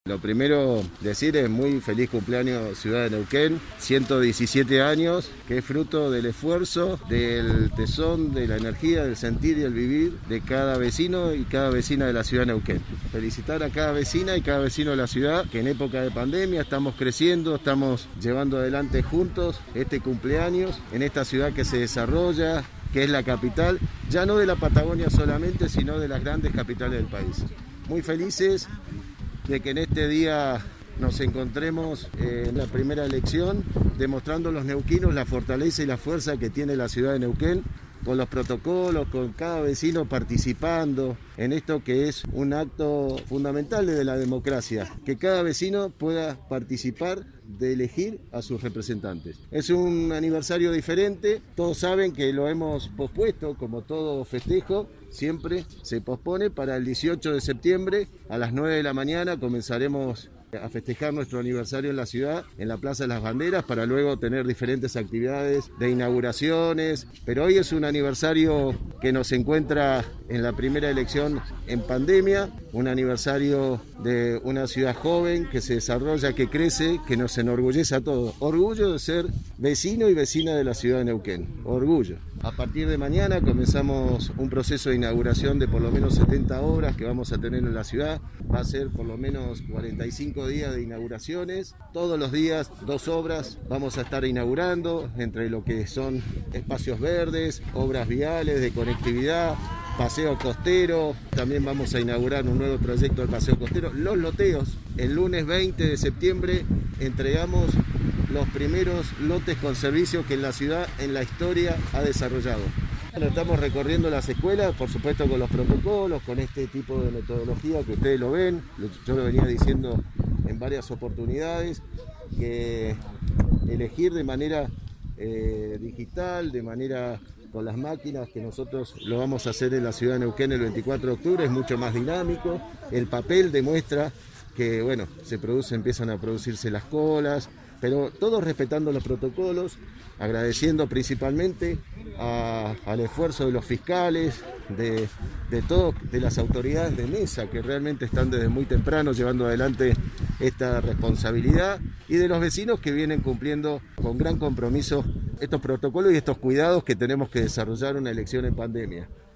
Lo primero decir es muy feliz cumpleaños Ciudad de Neuquén, 117 años, que es fruto del esfuerzo, del tesón, de la energía, del sentir y el vivir de cada vecino y cada vecina de la Ciudad de Neuquén. Felicitar a cada vecina y cada vecino de la ciudad, que en época de pandemia estamos creciendo, estamos llevando adelante juntos este cumpleaños en esta ciudad que se desarrolla, que es la capital, ya no de la Patagonia solamente, sino de las grandes capitales del país. Muy felices de que en este día nos encontremos en la primera elección, demostrando a los neuquinos la fortaleza y la fuerza que tiene la ciudad de Neuquén, con los protocolos, con cada vecino participando en esto que es un acto fundamental de la democracia, que cada vecino pueda participar de elegir a sus representantes. Es un aniversario diferente, todos saben que lo hemos pospuesto, como todo festejo, siempre se pospone para el 18 de septiembre a las 9 de la mañana comenzaremos a festejar nuestro aniversario en la ciudad, en la Plaza de las Banderas, para luego tener diferentes actividades de inauguraciones, pero hoy es un aniversario que nos encuentra en la primera elección en pandemia, un aniversario de una ciudad joven que se desarrolla, que crece, que nos enorgullece a todos. Orgullo de ser vecino y vecina de la ciudad de Neuquén, orgullo. A partir de mañana comenzamos un proceso de inauguración de por lo menos 70 obras que vamos a tener en la ciudad. Va a ser por lo menos 45 días de inauguraciones. Todos los días 2 obras vamos a estar inaugurando, entre lo que son espacios verdes, obras viales de conectividad, paseo costero. También vamos a inaugurar un nuevo proyecto del paseo costero. Los loteos. El lunes 20 de septiembre entregamos los primeros lotes con servicios que la ciudad en la historia ha desarrollado. Bueno, estamos recorriendo las escuelas, por supuesto con los protocolos, con este tipo de metodología que ustedes lo ven. Yo lo venía diciendo en varias oportunidades, que elegir de manera digital, de manera con las máquinas, que nosotros lo vamos a hacer en la ciudad de Neuquén el 24 de octubre, es mucho más dinámico. El papel demuestra que, bueno, empiezan a producirse las colas, pero todos respetando los protocolos, agradeciendo principalmente al esfuerzo de los fiscales, de todos, de las autoridades de mesa que realmente están desde muy temprano llevando adelante esta responsabilidad, y de los vecinos que vienen cumpliendo con gran compromiso estos protocolos y estos cuidados que tenemos que desarrollar una elección en pandemia.